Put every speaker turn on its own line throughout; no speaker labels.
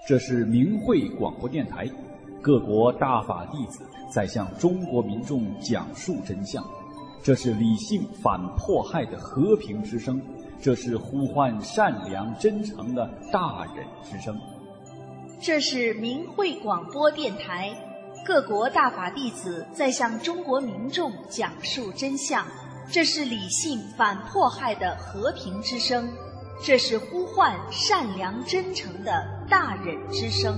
这是明慧广播电台，各国大法弟子在向中国民众讲述真相。这是理性反迫害的和平之声，这是呼唤善良真诚的大忍之声。
这是明慧广播电台，各国大法弟子在向中国民众讲述真相。这是理性反迫害的和平之声，这是呼唤善良真诚的大忍之声。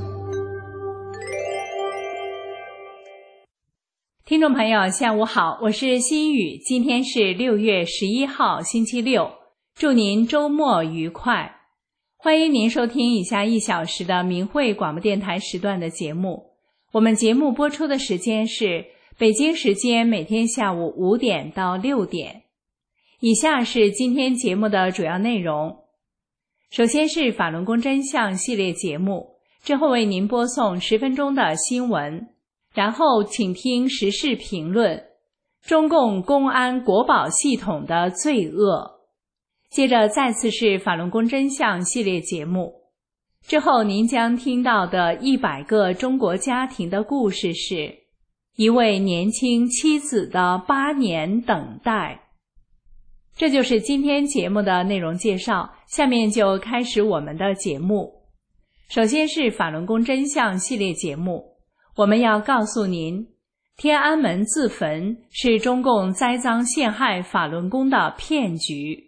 听众朋友下午好，我是心雨，今天是6月11号星期六，祝您周末愉快。欢迎您收听以下1小时的明慧广播电台时段的节目。我们节目播出的时间是北京时间每天下午5点到6点。以下是今天节目的主要内容。首先是法轮功真相系列节目，之后为您播送10分钟的新闻，然后请听时事评论，中共公安国保系统的罪恶。接着再次是法轮功真相系列节目，之后您将听到的100个中国家庭的故事是一位年轻妻子的8年等待。这就是今天节目的内容介绍，下面就开始我们的节目。首先是法轮功真相系列节目，我们要告诉您，天安门自焚是中共栽赃陷害法轮功的骗局。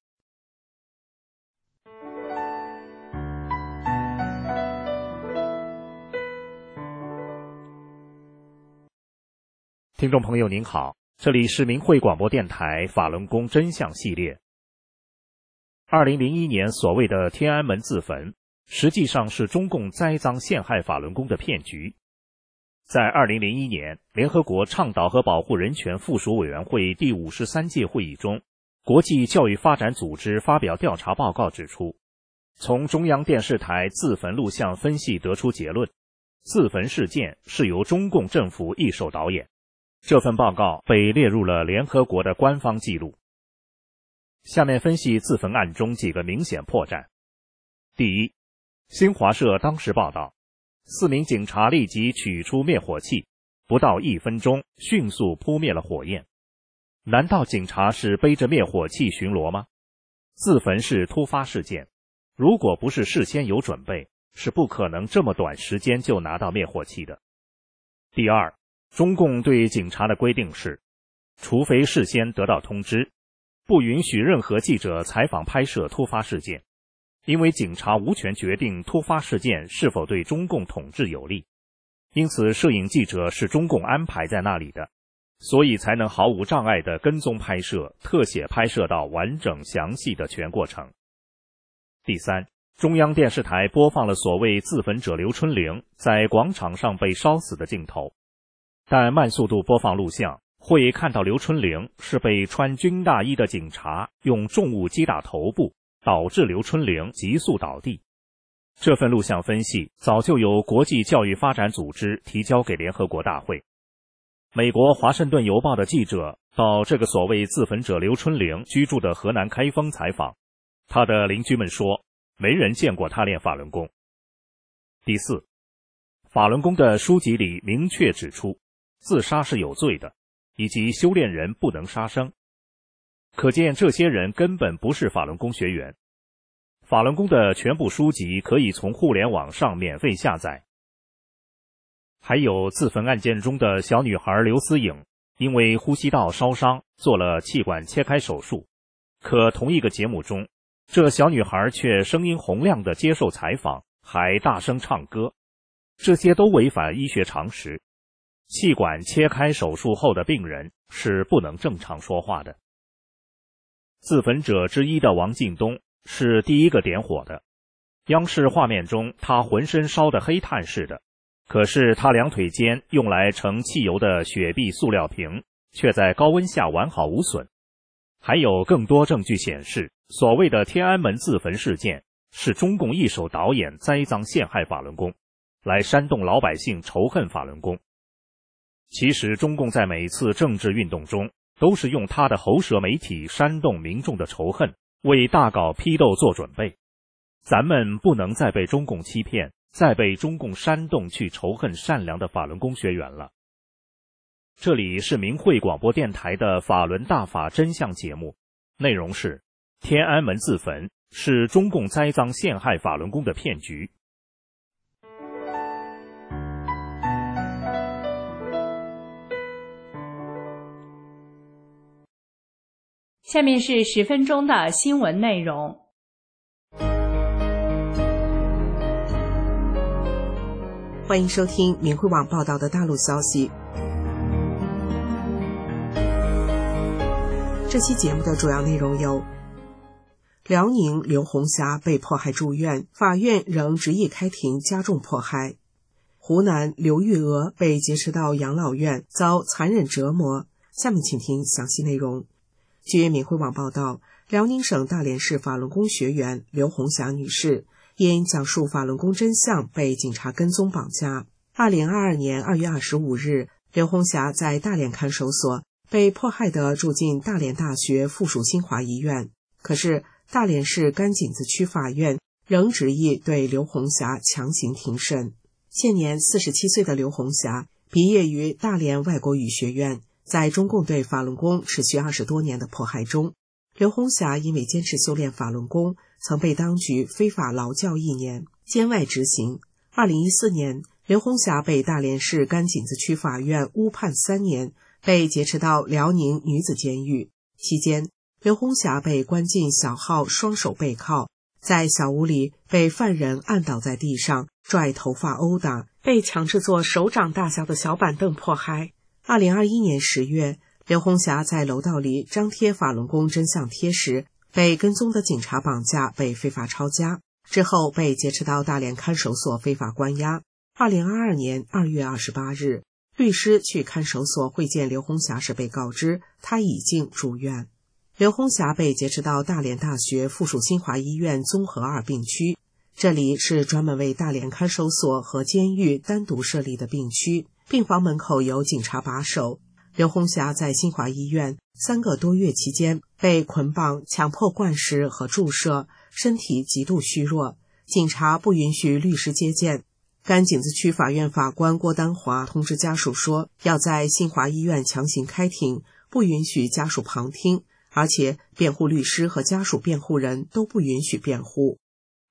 听众朋友您好，这里是明慧广播电台法轮功真相系列。2001年所谓的天安门自焚，实际上是中共栽赃陷害法轮功的骗局。在2001年，联合国倡导和保护人权附属委员会第53届会议中，国际教育发展组织发表调查报告指出，从中央电视台自焚录像分析得出结论，自焚事件是由中共政府一手导演。这份报告被列入了联合国的官方记录。下面分析自焚案中几个明显破绽。第一，新华社当时报道，4名警察立即取出灭火器，不到1分钟迅速扑灭了火焰。难道警察是背着灭火器巡逻吗？自焚是突发事件，如果不是事先有准备，是不可能这么短时间就拿到灭火器的。第二，中共对警察的规定是，除非事先得到通知，不允许任何记者采访拍摄突发事件，因为警察无权决定突发事件是否对中共统治有利，因此摄影记者是中共安排在那里的，所以才能毫无障碍地跟踪拍摄、特写拍摄到完整详细的全过程。第三，中央电视台播放了所谓自焚者刘春玲在广场上被烧死的镜头，但慢速度播放录像会看到刘春玲是被穿军大衣的警察用重物击打头部，导致刘春玲急速倒地。这份录像分析早就由国际教育发展组织提交给联合国大会。美国华盛顿邮报的记者到这个所谓自焚者刘春玲居住的河南开封采访，他的邻居们说，没人见过他练法轮功。第四，法轮功的书籍里明确指出，自杀是有罪的，以及修炼人不能杀生。可见这些人根本不是法轮功学员。法轮功的全部书籍可以从互联网上免费下载。还有自焚案件中的小女孩刘思颖，因为呼吸道烧伤做了气管切开手术，可同一个节目中，这小女孩却声音洪亮地接受采访，还大声唱歌，这些都违反医学常识。气管切开手术后的病人是不能正常说话的。自焚者之一的王进东是第一个点火的，央视画面中他浑身烧得黑炭似的，可是他两腿间用来盛汽油的雪碧塑料瓶却在高温下完好无损。还有更多证据显示，所谓的天安门自焚事件是中共一手导演栽赃陷害法轮功，来煽动老百姓仇恨法轮功。其实中共在每次政治运动中都是用他的喉舌媒体煽动民众的仇恨，为大搞批斗做准备。咱们不能再被中共欺骗， 再被中共煽动去仇恨善良的法轮功学员了。这里是明慧广播电台的法轮大法真相节目，内容是天安门自焚是中共栽赃陷害法轮功的骗局。
下面是10分钟的新闻内容。
欢迎收听明慧网报道的大陆消息。这期节目的主要内容有：辽宁刘红霞被迫害住院，法院仍执意开庭加重迫害；湖南刘玉娥被劫持到养老院遭残忍折磨。下面请听详细内容。据明慧网报道，辽宁省大连市法轮功学员刘红霞女士因讲述法轮功真相被警察跟踪绑架。2022年2月25日，刘红霞在大连看守所被迫害地住进大连大学附属新华医院。可是大连市甘井子区法院仍执意对刘红霞强行庭审。现年47岁的刘红霞毕业于大连外国语学院，在中共对法轮功持续20多年的迫害中，刘红霞因为坚持修炼法轮功，曾被当局非法劳教1年，监外执行。2014年，刘红霞被大连市甘井子区法院误判3年，被劫持到辽宁女子监狱。期间，刘红霞被关进小号双手背靠，在小屋里被犯人按倒在地上，拽头发殴打，被强制坐手掌大小的小板凳迫害。2021年10月，刘红霞在楼道里张贴法轮功真相贴时，被跟踪的警察绑架，被非法抄家，之后被劫持到大连看守所非法关押。2022年2月28日，律师去看守所会见刘红霞时被告知她已经住院。刘红霞被劫持到大连大学附属新华医院综合2病区，这里是专门为大连看守所和监狱单独设立的病区，病房门口有警察把守。刘红霞在新华医院3个多月期间被捆绑、强迫灌食和注射，身体极度虚弱，警察不允许律师接见。甘井子区法院法官郭丹华通知家属说，要在新华医院强行开庭，不允许家属旁听，而且辩护律师和家属辩护人都不允许辩护。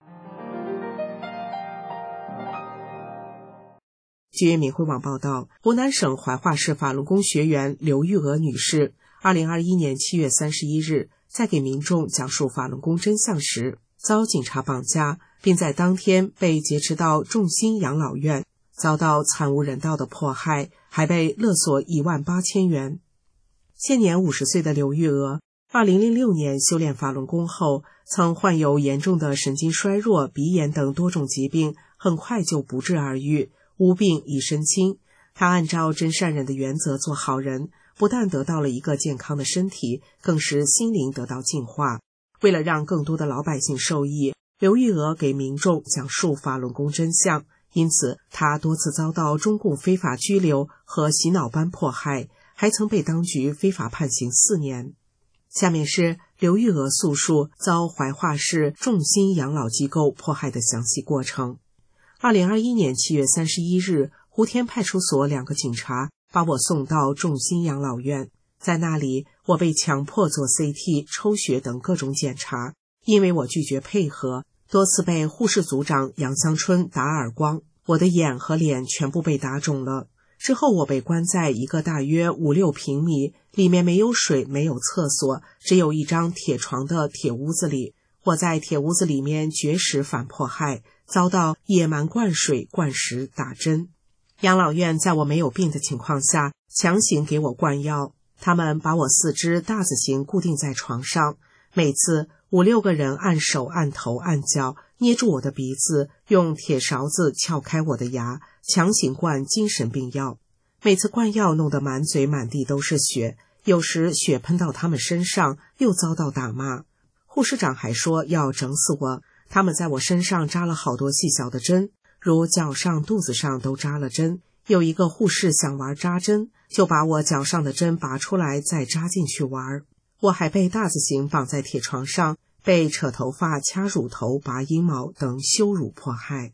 据明慧网报道，湖南省怀化市法轮功学员刘玉娥女士2021年7月31日在给民众讲述法轮功真相时，遭警察绑架，并在当天被劫持到众心养老院，遭到惨无人道的迫害，还被勒索18000元。现年50岁的刘玉娥2006年修炼法轮功后，曾患有严重的神经衰弱、鼻炎等多种疾病，很快就不治而愈，无病一身轻。他按照真善忍的原则做好人，不但得到了一个健康的身体，更使心灵得到净化。为了让更多的老百姓受益，刘玉娥给民众讲述法轮功真相，因此他多次遭到中共非法拘留和洗脑班迫害，还曾被当局非法判刑4年。下面是刘玉娥诉说遭怀化市众心养老机构迫害的详细过程。2021年7月31日，湖天派出所2个警察把我送到众心养老院，在那里我被强迫做 CT、抽血等各种检查，因为我拒绝配合，多次被护士组长杨香春打耳光，我的眼和脸全部被打肿了。之后我被关在一个大约5-6平米，里面没有水，没有厕所，只有一张铁床的铁屋子里。我在铁屋子里面绝食反迫害，遭到野蛮灌水、灌食、打针。养老院在我没有病的情况下强行给我灌药，他们把我4肢大字形固定在床上，每次5-6个人按手、按头、按脚，捏住我的鼻子，用铁勺子撬开我的牙，强行灌精神病药。每次灌药弄得满嘴满地都是血，有时血喷到他们身上，又遭到打骂。护士长还说要整死我，他们在我身上扎了好多细小的针，如脚上、肚子上都扎了针。有一个护士想玩扎针，就把我脚上的针拔出来再扎进去玩。我还被大字形绑在铁床上，被扯头发、掐乳头、拔阴毛等羞辱迫害。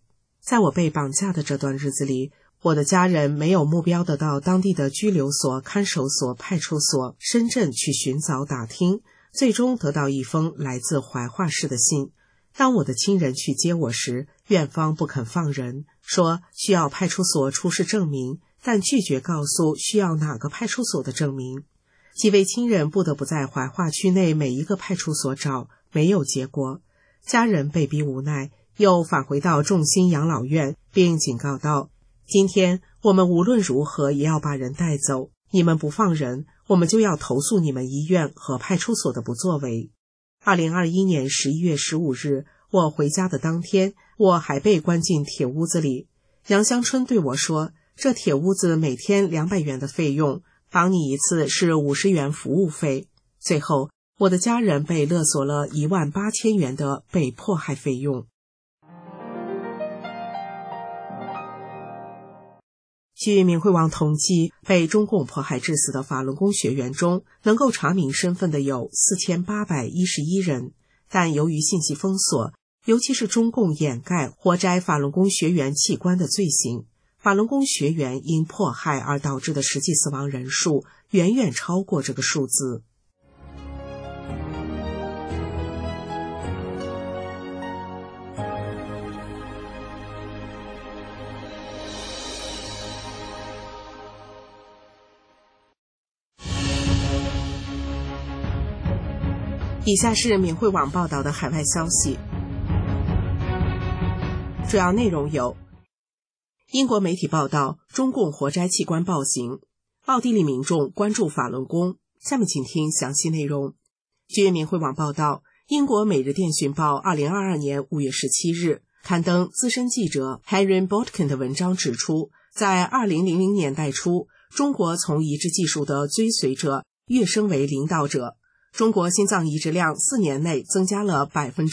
在我被绑架的这段日子里，我的家人没有目标地到当地的拘留所、看守所、派出所、深圳去寻找打听，最终得到一封来自怀化市的信。当我的亲人去接我时，院方不肯放人，说需要派出所出示证明，但拒绝告诉需要哪个派出所的证明。几位亲人不得不在怀化区内每一个派出所找，没有结果。家人被逼无奈，又返回到众兴养老院，并警告道：今天我们无论如何也要把人带走，你们不放人，我们就要投诉你们医院和派出所的不作为。2021年11月15日，我回家的当天，我还被关进铁屋子里。杨香春对我说，这铁屋子每天200元的费用，绑你一次是50元服务费。最后，我的家人被勒索了18000元的被迫害费用。据明慧网统计，被中共迫害致死的法轮功学员中，能够查明身份的有4811人，但由于信息封锁，尤其是中共掩盖活摘法轮功学员器官的罪行，法轮功学员因迫害而导致的实际死亡人数远远超过这个数字。以下是明慧网报道的海外消息，主要内容有：英国媒体报道中共活摘器官暴行，奥地利民众关注法轮功。下面请听详细内容。据明慧网报道，英国《每日电讯报》2022年5月17日刊登资深记者 Henry Botkin 的文章，指出，在2000年代初，中国从移植技术的追随者跃升为领导者。中国心脏移植量4年内增加了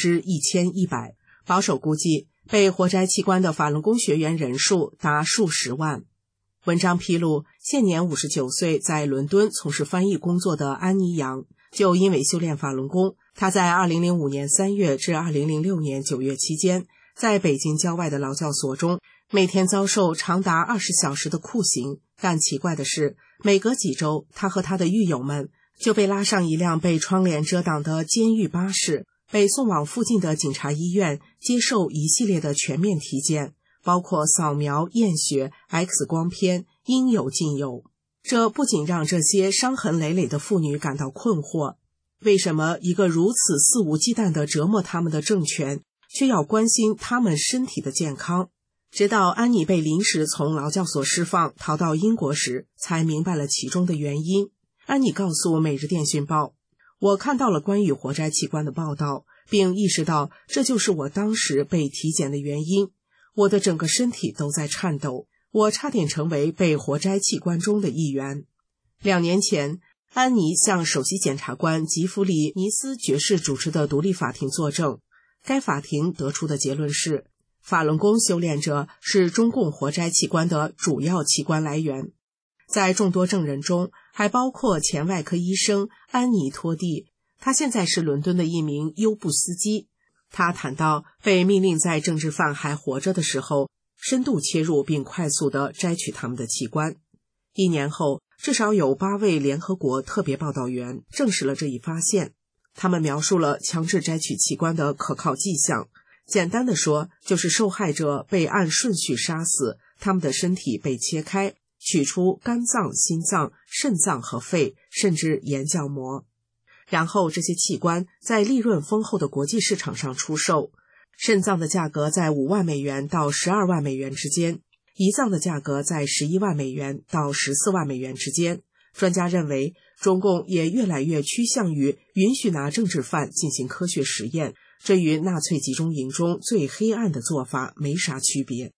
1100%，保守估计被活摘器官的法轮功学员人数达数十万。文章披露，现年59岁，在伦敦从事翻译工作的安妮杨，就因为修炼法轮功，她在2005年3月至2006年9月期间，在北京郊外的劳教所中，每天遭受长达20小时的酷刑。但奇怪的是，每隔几周，她和她的狱友们就被拉上一辆被窗帘遮挡的监狱巴士，被送往附近的警察医院接受一系列的全面体检，包括扫描、验血、X 光片，应有尽有。这不仅让这些伤痕累累的妇女感到困惑，为什么一个如此肆无忌惮地折磨他们的政权，却要关心他们身体的健康？直到安妮被临时从劳教所释放，逃到英国时，才明白了其中的原因。安妮告诉《每日电讯报》，我看到了关于活摘器官的报道，并意识到这就是我当时被体检的原因。我的整个身体都在颤抖，我差点成为被活摘器官中的一员。2年前，安妮向首席检察官吉弗里·尼斯爵士主持的独立法庭作证，该法庭得出的结论是，法轮功修炼者是中共活摘器官的主要器官来源。在众多证人中，还包括前外科医生安妮托蒂，他现在是伦敦的一名优步司机。他谈到被命令在政治犯还活着的时候，深度切入并快速地摘取他们的器官。1年后，至少有8位联合国特别报道员证实了这一发现。他们描述了强制摘取器官的可靠迹象。简单的说，就是受害者被按顺序杀死，他们的身体被切开，取出肝脏、心脏、肾脏和肺，甚至眼角膜。然后这些器官在利润丰厚的国际市场上出售。肾脏的价格在5万美元到12万美元之间，胰脏的价格在11万美元到14万美元之间。专家认为，中共也越来越趋向于允许拿政治犯进行科学实验，这与纳粹集中营中最黑暗的做法没啥区别。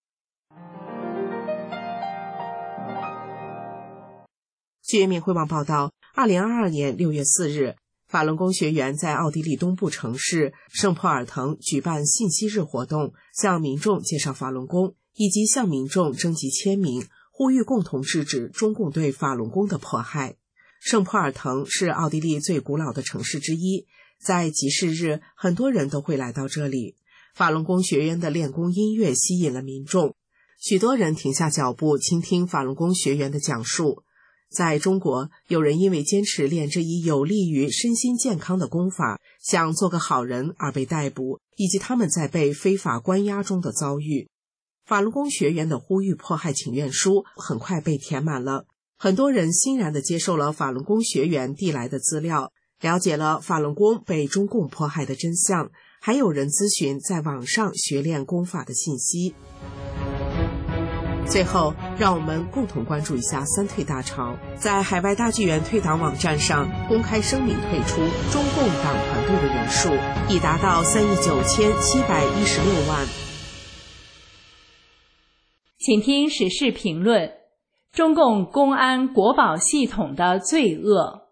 据明慧网报道，2022年6月4日，法轮功学员在奥地利东部城市圣普尔滕举办信息日活动，向民众介绍法轮功，以及向民众征集签名，呼吁共同制止中共对法轮功的迫害。圣普尔滕是奥地利最古老的城市之一，在集市日，很多人都会来到这里。 法轮功学员的练功音乐吸引了民众，许多人停下脚步倾听法轮功学员的讲述。在中国，有人因为坚持练这一有利于身心健康的功法，想做个好人而被逮捕，以及他们在被非法关押中的遭遇。法轮功学员的呼吁迫害请愿书很快被填满了，很多人欣然地接受了法轮功学员递来的资料，了解了法轮功被中共迫害的真相，还有人咨询在网上学练功法的信息。最后，让我们共同关注一下三退大潮。在海外大剧院退党网站上公开声明退出中共党团队的人数已达到3亿9716万。
请听时事评论：中共公安国保系统的罪恶。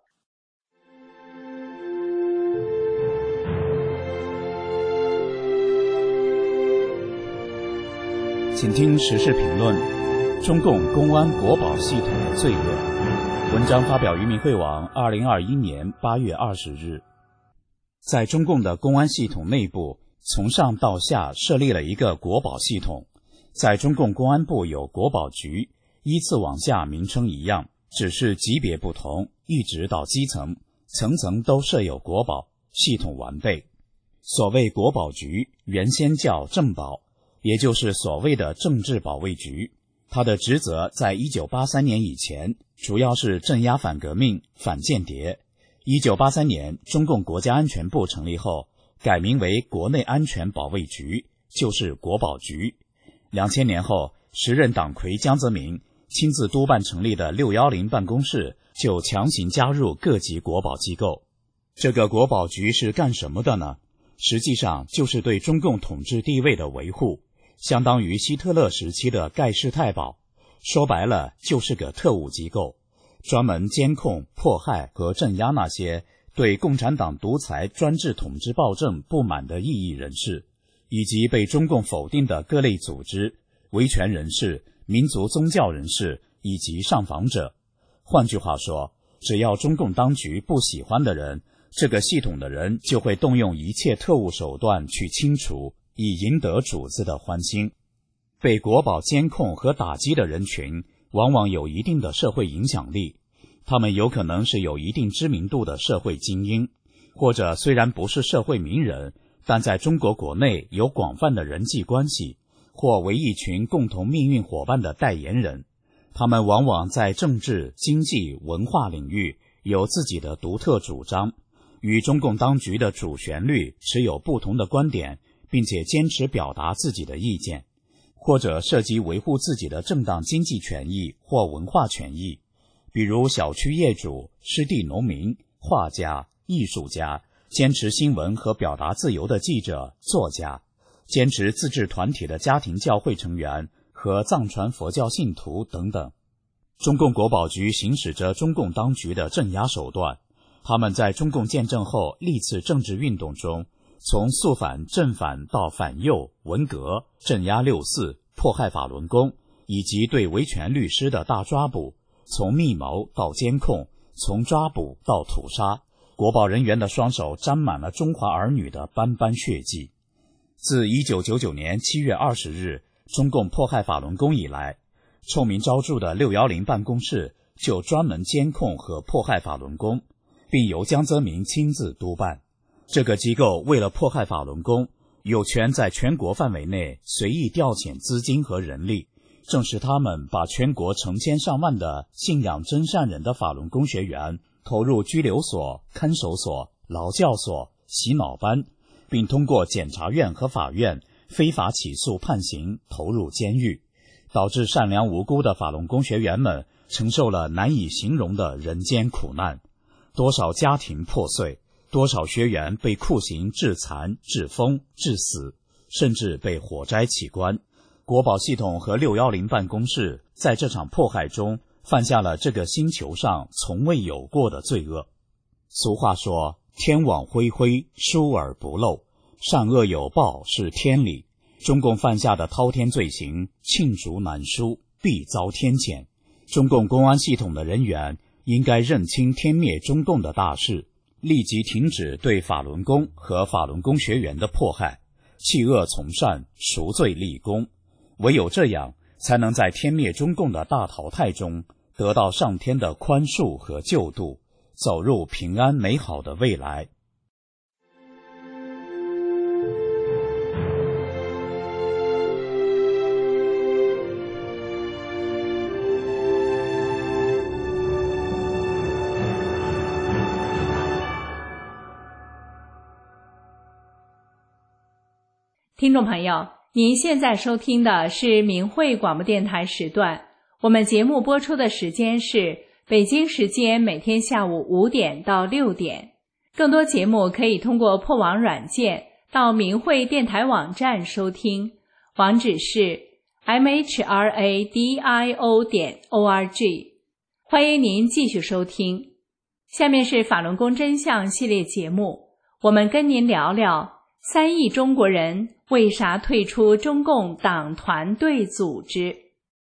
请听时事评论：中共公安国保系统的罪恶。文章发表于民汇网2021年8月20日。在中共的公安系统内部，从上到下设立了一个国保系统。在中共公安部有国保局，依次往下名称一样，只是级别不同，一直到基层，层层都设有国保，系统完备。所谓国保局，原先叫政保，也就是所谓的政治保卫局。他的职责在1983年以前主要是镇压反革命、反间谍。1983年中共国家安全部成立后，改名为国内安全保卫局，就是国保局。2000年后，时任党魁江泽民亲自督办成立的610办公室就强行加入各级国保机构。这个国保局是干什么的呢？实际上就是对中共统治地位的维护，相当于希特勒时期的盖世太保，说白了就是个特务机构，专门监控、迫害和镇压那些对共产党独裁专制统治暴政不满的异议人士，以及被中共否定的各类组织、维权人士、民族宗教人士以及上访者。换句话说，只要中共当局不喜欢的人，这个系统的人就会动用一切特务手段去清除，以赢得主子的欢心。被国保监控和打击的人群往往有一定的社会影响力，他们有可能是有一定知名度的社会精英，或者虽然不是社会名人，但在中国国内有广泛的人际关系，或为一群共同命运伙伴的代言人。他们往往在政治、经济、文化领域有自己的独特主张，与中共当局的主旋律持有不同的观点，并且坚持表达自己的意见，或者涉及维护自己的正当经济权益或文化权益，比如小区业主、湿地农民、画家、艺术家，坚持新闻和表达自由的记者、作家，坚持自治团体的家庭教会成员和藏传佛教信徒等等。中共国保局行使着中共当局的镇压手段，他们在中共建政后历次政治运动中，从肃反、正反到反右、文革、镇压6·4、迫害法轮功，以及对维权律师的大抓捕，从密谋到监控，从抓捕到屠杀，国保人员的双手沾满了中华儿女的斑斑血迹。自1999年7月20日中共迫害法轮功以来，臭名昭著的610办公室就专门监控和迫害法轮功，并由江泽民亲自督办。这个机构为了迫害法轮功，有权在全国范围内随意调遣资金和人力，正是他们把全国成千上万的信仰真善忍的法轮功学员投入拘留所、看守所、劳教所、洗脑班，并通过检察院和法院非法起诉判刑，投入监狱，导致善良无辜的法轮功学员们承受了难以形容的人间苦难。多少家庭破碎，多少学员被酷刑致残、致疯、致死，甚至被火灾起关。国保系统和610办公室在这场迫害中犯下了这个星球上从未有过的罪恶。俗话说，天网恢恢，疏而不漏，善恶有报是天理。中共犯下的滔天罪行，罄竹难书，必遭天谴。中共公安系统的人员应该认清天灭中共的大势，立即停止对法轮功和法轮功学员的迫害， 弃恶从善，赎罪立功。唯有这样，才能在天灭中共的大淘汰中得到上天的宽恕和救度，走入平安美好的未来。
听众朋友，您现在收听的是明慧广播电台时段，我们节目播出的时间是北京时间每天下午5点到6点。更多节目可以通过破网软件到明慧电台网站收听，网址是 mhradio.org。 欢迎您继续收听。下面是法轮功真相系列节目，我们跟您聊聊3亿中国人为啥退出中共党团队组织？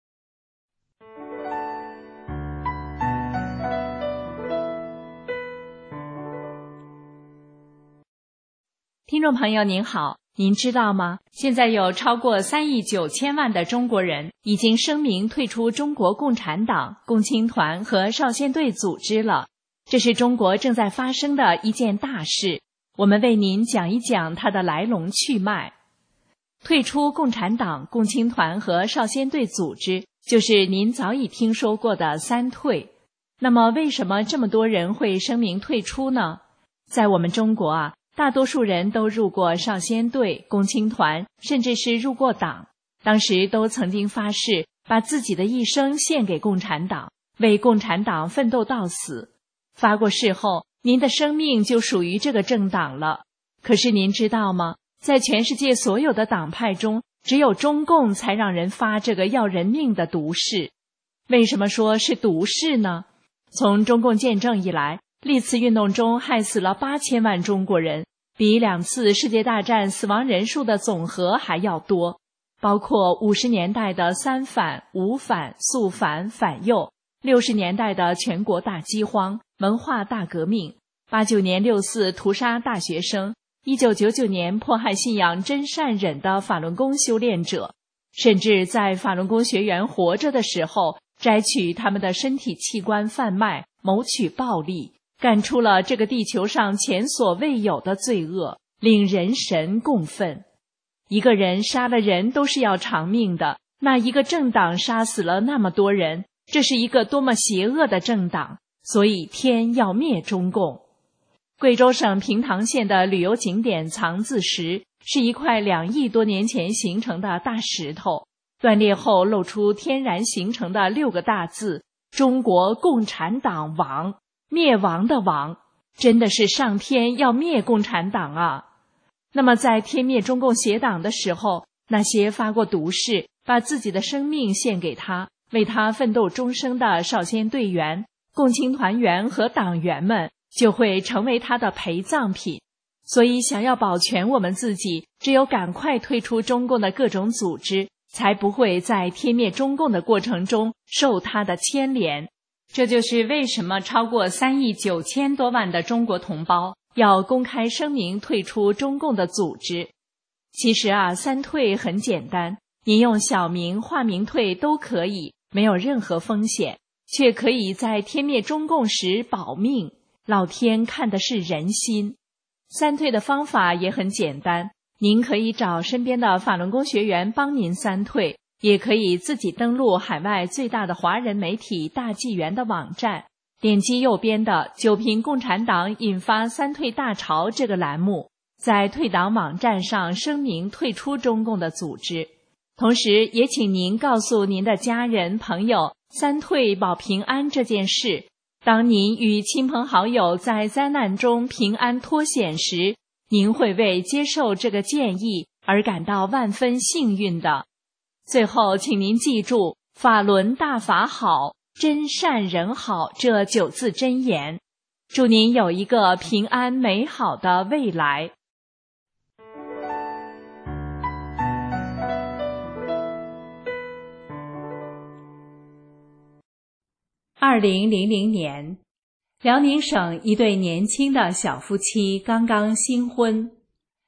听众朋友您好，您知道吗？现在有超过3亿9千万的中国人已经声明退出中国共产党、共青团和少先队组织了，这是中国正在发生的一件大事。我们为您讲一讲它的来龙去脉。退出共产党、共青团和少先队组织，就是您早已听说过的3退。那么为什么这么多人会声明退出呢？在我们中国大多数人都入过少先队、共青团，甚至是入过党，当时都曾经发誓把自己的一生献给共产党，为共产党奋斗到死。发过誓后，您的生命就属于这个政党了。可是您知道吗？在全世界所有的党派中，只有中共才让人发这个要人命的毒誓。为什么说是毒誓呢？从中共建政以来，历次运动中害死了8000万中国人，比2次世界大战死亡人数的总和还要多，包括50年代的三反、五反、肃反、反右，60年代的全国大饥荒、文化大革命，89年6·4屠杀大学生，1999年迫害信仰真善忍的法轮功修炼者，甚至在法轮功学员活着的时候摘取他们的身体器官贩卖，谋取暴利，干出了这个地球上前所未有的罪恶，令人神共愤。一个人杀了人都是要偿命的，那一个政党杀死了那么多人，这是一个多么邪恶的政党，所以天要灭中共。贵州省平塘县的旅游景点藏字石是一块2亿多年前形成的大石头，断裂后露出天然形成的6个大字：中国共产党亡，灭亡的亡。真的是上天要灭共产党啊！那么在天灭中共邪党的时候，那些发过毒誓，把自己的生命献给他，为他奋斗终生的少先队员、共青团员和党员们，就会成为他的陪葬品。所以想要保全我们自己，只有赶快退出中共的各种组织，才不会在天灭中共的过程中受他的牵连。这就是为什么超过3亿9千多万的中国同胞要公开声明退出中共的组织。其实3退很简单，您用小名、化名退都可以，没有任何风险，却可以在天灭中共时保命。老天看的是人心。3退的方法也很简单，您可以找身边的法轮功学员帮您3退，也可以自己登录海外最大的华人媒体大纪元的网站，点击右边的九评共产党引发3退大潮这个栏目，在退党网站上声明退出中共的组织。同时也请您告诉您的家人朋友3退保平安这件事。当您与亲朋好友在灾难中平安脱险时，您会为接受这个建议而感到万分幸运的。最后请您记住法轮大法好，真善人好这9字真言，祝您有一个平安美好的未来。2000年，辽宁省一对年轻的小夫妻刚刚新婚。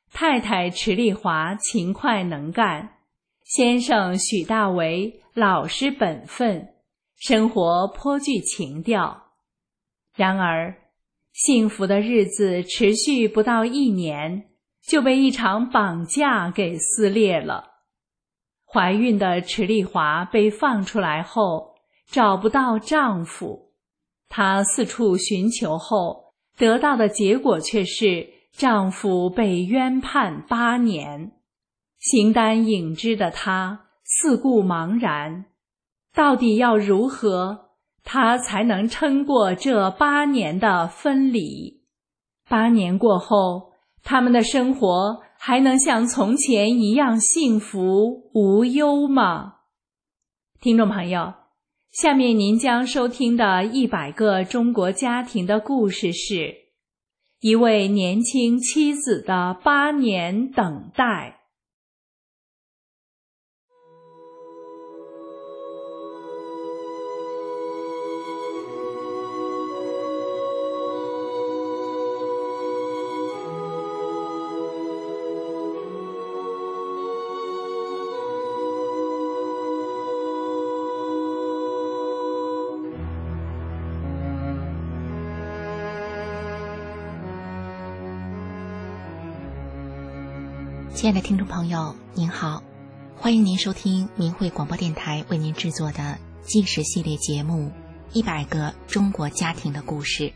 太太池丽华勤快能干，先生许大为老实本分，生活颇具情调。然而，幸福的日子持续不到1年，就被一场绑架给撕裂了。怀孕的池丽华被放出来后，找不到丈夫。她四处寻求后，得到的结果却是丈夫被冤判8年。形单影只的她四顾茫然，到底要如何，她才能撑过这8年的分离？8年过后，他们的生活还能像从前一样幸福无忧吗？听众朋友，下面您将收听的100个中国家庭的故事是一位年轻妻子的8年等待。
亲爱的听众朋友，您好，欢迎您收听明慧广播电台为您制作的纪实系列节目《100个中国家庭的故事》。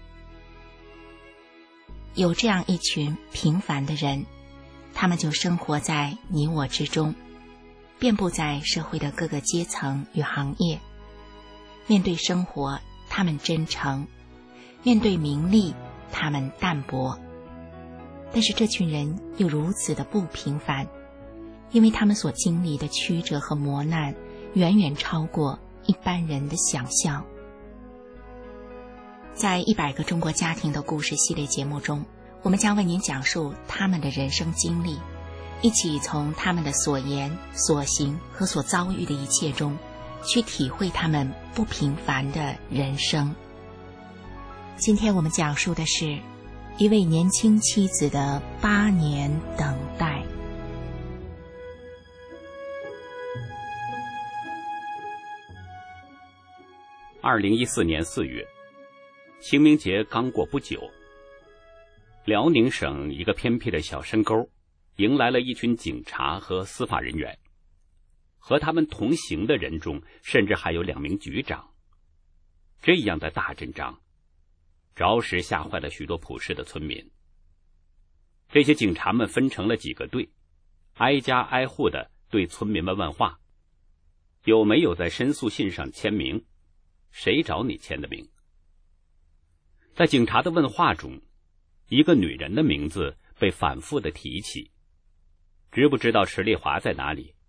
有这样一群平凡的人，他们就生活在你我之中，遍布在社会的各个阶层与行业。面对生活，他们真诚；面对名利，他们淡泊。但是这群人又如此的不平凡，因为他们所经历的曲折和磨难远远超过一般人的想象。在100个中国家庭的故事系列节目中，我们将为您讲述他们的人生经历，一起从他们的所言所行和所遭遇的一切中，去体会他们不平凡的人生。今天我们讲述的是一位年轻妻子的8年等待。
2014年4月，清明节刚过不久，辽宁省一个偏僻的小山沟迎来了一群警察和司法人员，和他们同行的人中甚至还有2名局长。这样的大阵仗着实吓坏了许多朴实的村民。这些警察们分成了几个队，挨家挨户的对村民们问话：有没有在申诉信上签名？谁找你签的名？在警察的问话中，一个女人的名字被反复的提起。知不知道池丽华在哪里？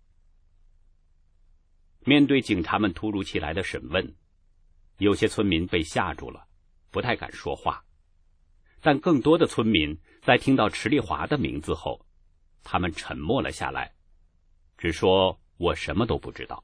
面对警察们突如其来的审问，有些村民被吓住了，不太敢说话。但更多的村民在听到池丽华的名字后，他们沉默了下来，只说我什么都不知道。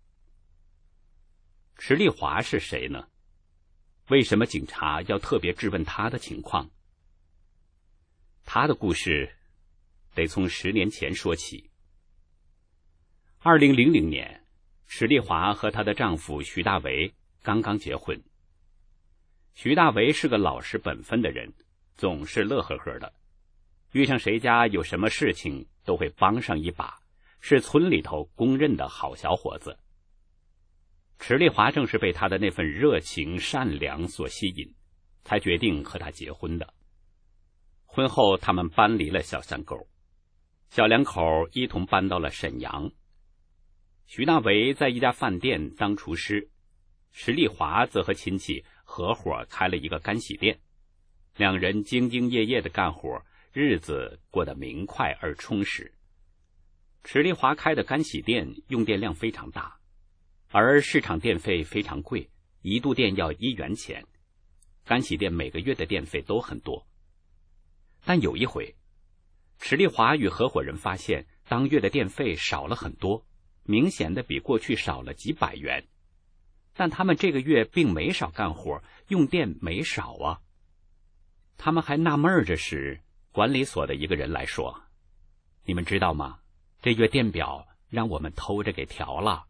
池丽华是谁呢？为什么警察要特别质问他的情况？他的故事得从10年前说起。2000年，池丽华和她的丈夫徐大为刚刚结婚。徐大为是个老实本分的人，总是乐呵呵的，遇上谁家有什么事情都会帮上一把，是村里头公认的好小伙子。池丽华正是被他的那份热情善良所吸引，才决定和他结婚的。婚后他们搬离了小山沟，小两口一同搬到了沈阳。徐大为在一家饭店当厨师，池丽华则和亲戚合伙开了一个干洗店，两人兢兢业业的干活，日子过得明快而充实。池丽华开的干洗店用电量非常大，而市场电费非常贵，一度电要1元钱，干洗店每个月的电费都很多。但有一回，池丽华与合伙人发现当月的电费少了很多，明显的比过去少了几百元。但他们这个月并没少干活，用电没少啊。他们还纳闷着时，管理所的一个人来说： 你们知道吗？这月电表让我们偷着给调了。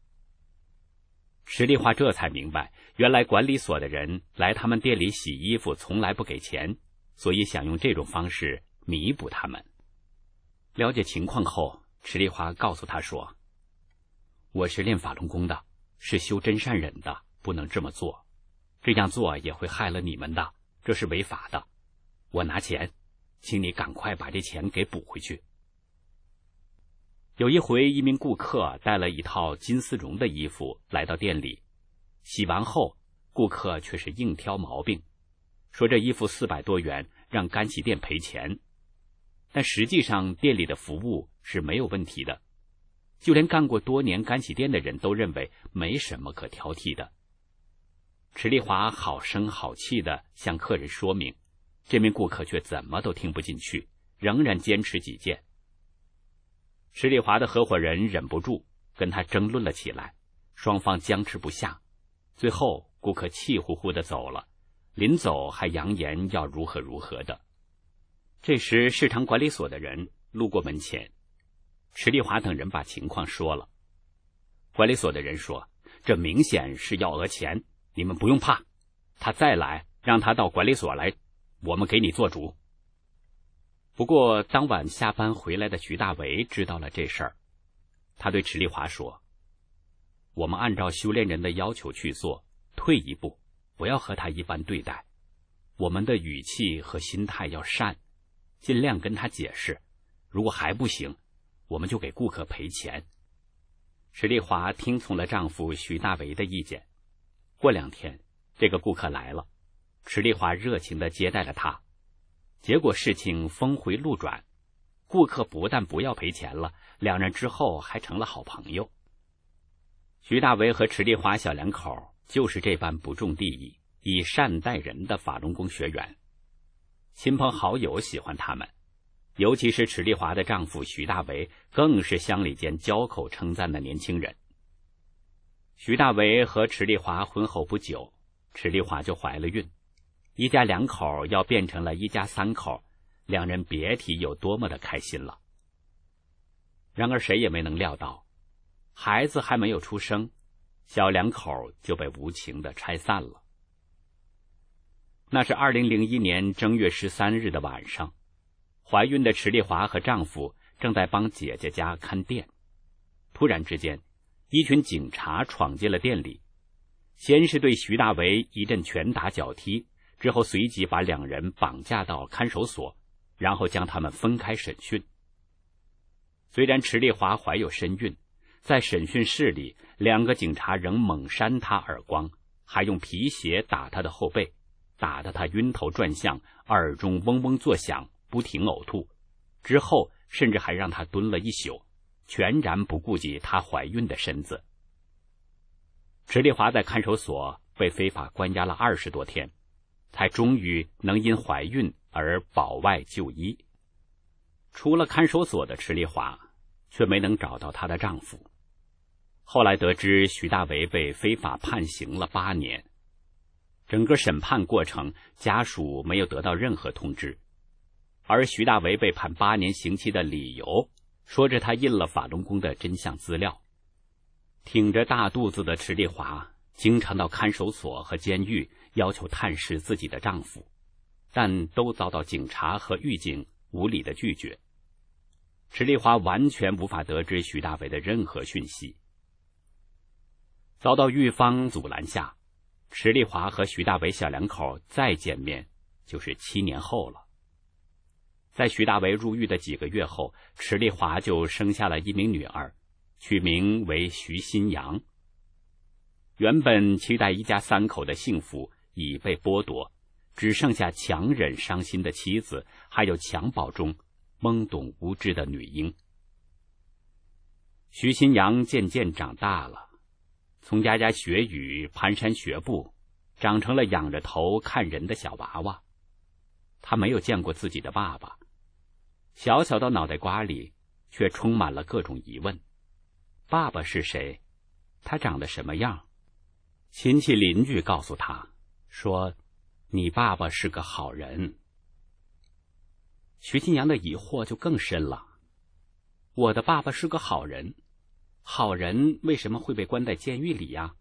池丽华这才明白，原来管理所的人来他们店里洗衣服从来不给钱，所以想用这种方式弥补他们。了解情况后，池丽华告诉他说，我是练法轮功的，是修真善忍的，不能这么做，这样做也会害了你们的，这是违法的。我拿钱，请你赶快把这钱给补回去。有一回，一名顾客带了一套金丝绒的衣服来到店里，洗完后，顾客却是硬挑毛病，说这衣服400多元，让干洗店赔钱。但实际上店里的服务是没有问题的，就连干过多年干洗店的人都认为没什么可挑剔的。池丽华好声好气地向客人说明，这名顾客却怎么都听不进去，仍然坚持己见。池丽华的合伙人忍不住跟他争论了起来，双方僵持不下，最后顾客气呼呼地走了，临走还扬言要如何如何的。这时市场管理所的人路过门前，池丽华等人把情况说了。管理所的人说，这明显是要讹钱，你们不用怕，他再来让他到管理所来，我们给你做主。不过当晚下班回来的徐大为知道了这事儿，他对池丽华说，我们按照修炼人的要求去做，退一步，不要和他一般对待，我们的语气和心态要善，尽量跟他解释，如果还不行，我们就给顾客赔钱。池丽华听从了丈夫徐大为的意见。过2天，这个顾客来了，池丽华热情地接待了他。结果事情峰回路转，顾客不但不要赔钱了，两人之后还成了好朋友。徐大为和池丽华小两口就是这般不重利益，以善待人的法轮功学员。亲朋好友喜欢他们，尤其是池丽华的丈夫徐大为，更是乡里间交口称赞的年轻人。徐大为和池丽华婚后不久，池丽华就怀了孕，一家2口要变成了一家3口，两人别提有多么的开心了。然而谁也没能料到，孩子还没有出生，小2口就被无情地拆散了。那是2001年正月13日的晚上，怀孕的池丽华和丈夫正在帮姐姐家看店，突然之间，一群警察闯进了店里，先是对徐大为一阵拳打脚踢，之后随即把2人绑架到看守所，然后将他们分开审讯。虽然池丽华怀有身孕，在审讯室里，2个警察仍猛扇她耳光，还用皮鞋打她的后背，打得她晕头转向，耳中嗡嗡作响，不停呕吐，之后甚至还让她蹲了一宿，全然不顾及她怀孕的身子。池丽华在看守所被非法关押了20多天，才终于能因怀孕而保外就医。出了看守所的池丽华却没能找到她的丈夫。后来得知徐大为被非法判刑了8年，整个审判过程家属没有得到任何通知，而徐大为被判8年刑期的理由，说着他印了法轮功的真相资料。挺着大肚子的池丽华经常到看守所和监狱要求探视自己的丈夫，但都遭到警察和狱警无理的拒绝。池丽华完全无法得知徐大为的任何讯息。遭到狱方阻拦下，池丽华和徐大为小2口再见面就是7年后了。在徐大为入狱的几个月后，池丽华就生下了一名女儿，取名为徐新阳。原本期待一家3口的幸福已被剥夺，只剩下强忍伤心的妻子，还有襁褓中懵懂无知的女婴。徐新阳渐渐长大了，从家家学语、蹒跚学步，长成了仰着头看人的小娃娃。他没有见过自己的爸爸，小小的脑袋瓜里却充满了各种疑问。爸爸是谁？他长得什么样？亲戚邻居告诉他说，你爸爸是个好人。徐新阳的疑惑就更深了， 我的爸爸是个好人，好人为什么会被关在监狱里呀？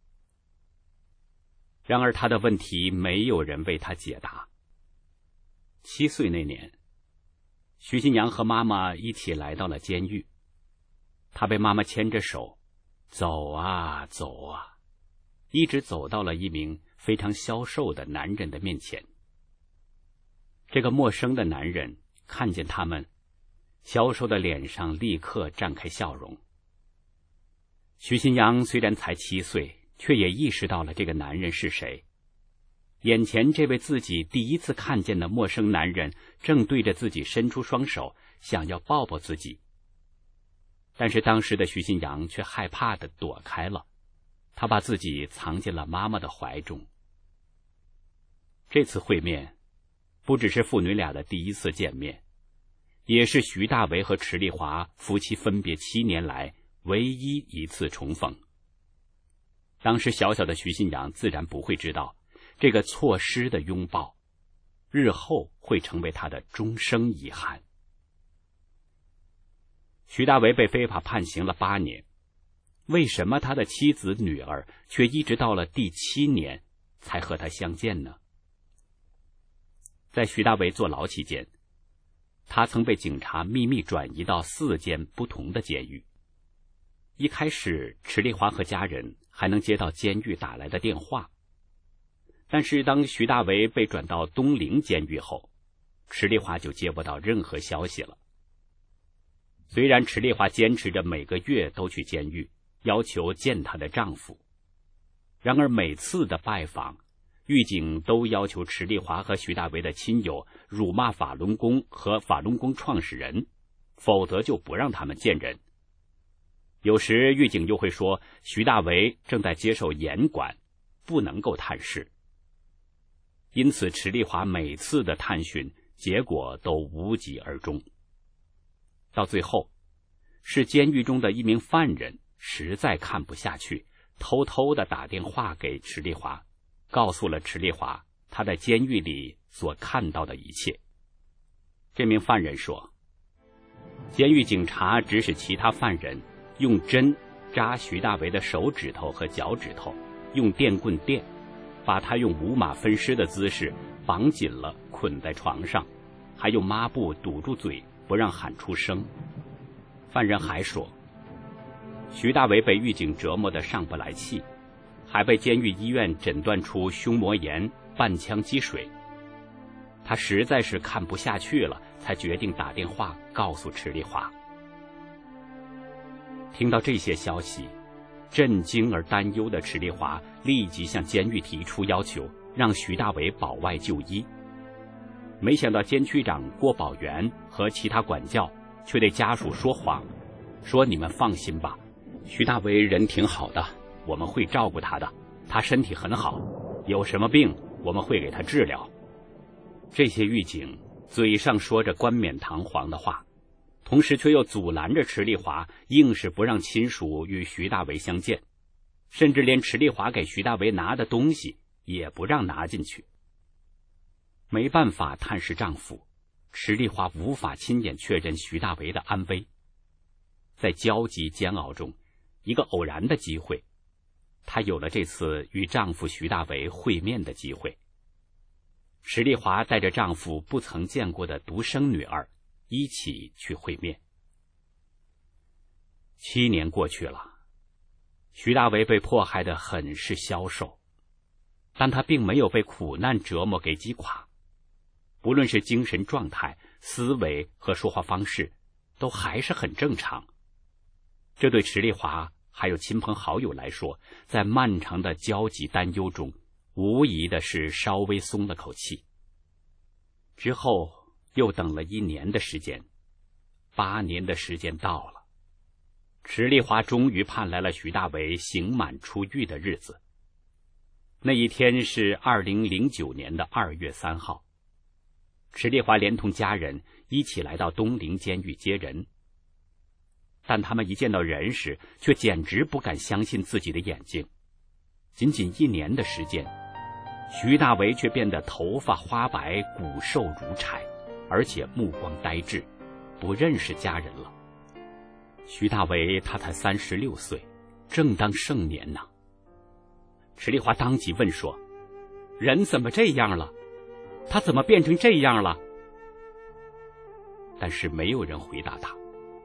然而他的问题没有人为他解答。7岁那年，徐新阳和妈妈一起来到了监狱，他被妈妈牵着手，走啊走啊，一直走到了一名非常消瘦的男人的面前。这个陌生的男人看见他们，消瘦的脸上立刻绽开笑容。徐新阳虽然才7岁，却也意识到了这个男人是谁。眼前这位自己第一次看见的陌生男人正对着自己伸出双手，想要抱抱自己。但是当时的徐新阳却害怕地躲开了，他把自己藏进了妈妈的怀中。这次会面不只是父女俩的第一次见面，也是徐大为和池丽华夫妻分别7年来唯一一次重逢。当时小小的徐新阳自然不会知道，这个错失的拥抱日后会成为他的终生遗憾。徐大为被非法判刑了8年，为什么他的妻子女儿却一直到了第7年才和他相见呢？在徐大为坐牢期间，他曾被警察秘密转移到4间不同的监狱。一开始，池丽华和家人还能接到监狱打来的电话，但是当徐大为被转到东陵监狱后，池丽华就接不到任何消息了。虽然池丽华坚持着每个月都去监狱，要求见她的丈夫，然而每次的拜访，狱警都要求池丽华和徐大为的亲友辱骂法轮功和法轮功创始人，否则就不让他们见人。有时狱警又会说徐大为正在接受严管，不能够探视。因此池丽华每次的探寻结果都无疾而终。到最后，是监狱中的一名犯人实在看不下去，偷偷地打电话给池丽华，告诉了池丽华他在监狱里所看到的一切。这名犯人说，监狱警察指使其他犯人用针扎徐大为的手指头和脚趾头，用电棍电，把他用五马分尸的姿势绑紧了，捆在床上，还用抹布堵住嘴，不让喊出声。犯人还说，徐大为被狱警折磨得上不来气，还被监狱医院诊断出胸膜炎、半腔积水。他实在是看不下去了，才决定打电话告诉池丽华。听到这些消息，震惊而担忧的池丽华立即向监狱提出要求，让徐大为保外就医。没想到监区长郭宝元和其他管教却对家属说谎，说你们放心吧，徐大为人挺好的，我们会照顾他的，他身体很好，有什么病我们会给他治疗。这些狱警嘴上说着冠冕堂皇的话，同时却又阻拦着池丽华，硬是不让亲属与徐大为相见，甚至连池丽华给徐大为拿的东西也不让拿进去。没办法探视丈夫，池丽华无法亲眼确认徐大为的安危。在焦急煎熬中，一个偶然的机会，她有了这次与丈夫徐大为会面的机会。池丽华带着丈夫不曾见过的独生女儿一起去会面。7年过去了，徐大为被迫害得很是消瘦，但他并没有被苦难折磨给击垮，不论是精神状态、思维和说话方式，都还是很正常。这对池丽华还有亲朋好友来说，在漫长的焦急担忧中，无疑的是稍微松了口气。之后又等了1年的时间，8年的时间到了，池丽华终于盼来了徐大为刑满出狱的日子。那一天是2009年的2月3号，池丽华连同家人一起来到东陵监狱接人，但他们一见到人时，却简直不敢相信自己的眼睛。仅仅1年的时间，徐大为却变得头发花白，骨瘦如柴，而且目光呆滞，不认识家人了。 徐大为他才36岁，正当盛年呢。池丽华当即问说：“人怎么这样了？他怎么变成这样了？”但是没有人回答他。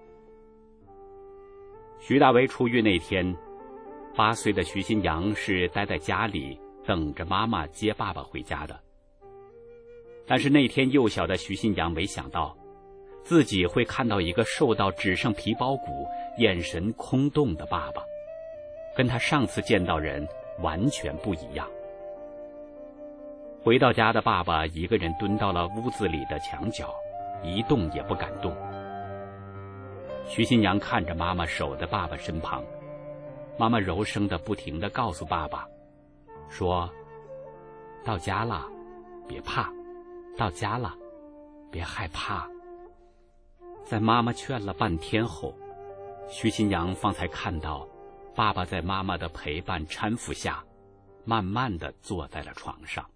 徐大为出狱那天，8岁的徐新阳是待在家里等着妈妈接爸爸回家的。但是那天幼小的徐新阳没想到，自己会看到一个瘦到只剩皮包骨、眼神空洞的爸爸，跟他上次见到人完全不一样。回到家的爸爸一个人蹲到了屋子里的墙角，一动也不敢动。徐新阳看着妈妈守在爸爸身旁，妈妈柔声的不停地告诉爸爸说：“到家了，别怕，到家了，别害怕。”在妈妈劝了半天后，徐新阳方才看到爸爸在妈妈的陪伴搀扶下，慢慢地坐在了床上。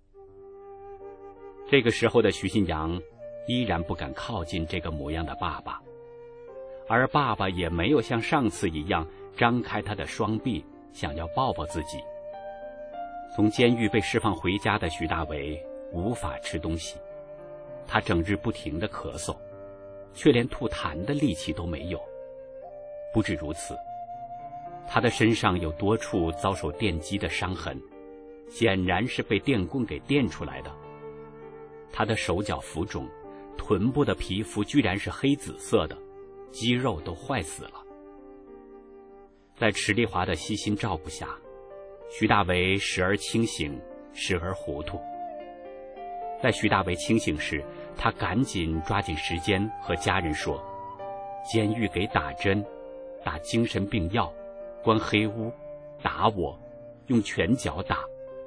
这个时候的徐新阳依然不敢靠近这个模样的爸爸，而爸爸也没有像上次一样张开他的双臂，想要抱抱自己。从监狱被释放回家的徐大为无法吃东西，他整日不停地咳嗽，却连吐痰的力气都没有。不止如此，他的身上有多处遭受电击的伤痕，显然是被电棍给电出来的。他的手脚浮肿，臀部的皮肤居然是黑紫色的，肌肉都坏死了。在池丽华的悉心照顾下，徐大为时而清醒，时而糊涂。在徐大为清醒时，他赶紧抓紧时间和家人说：“监狱给打针，打精神病药，关黑屋，打我，用拳脚打。”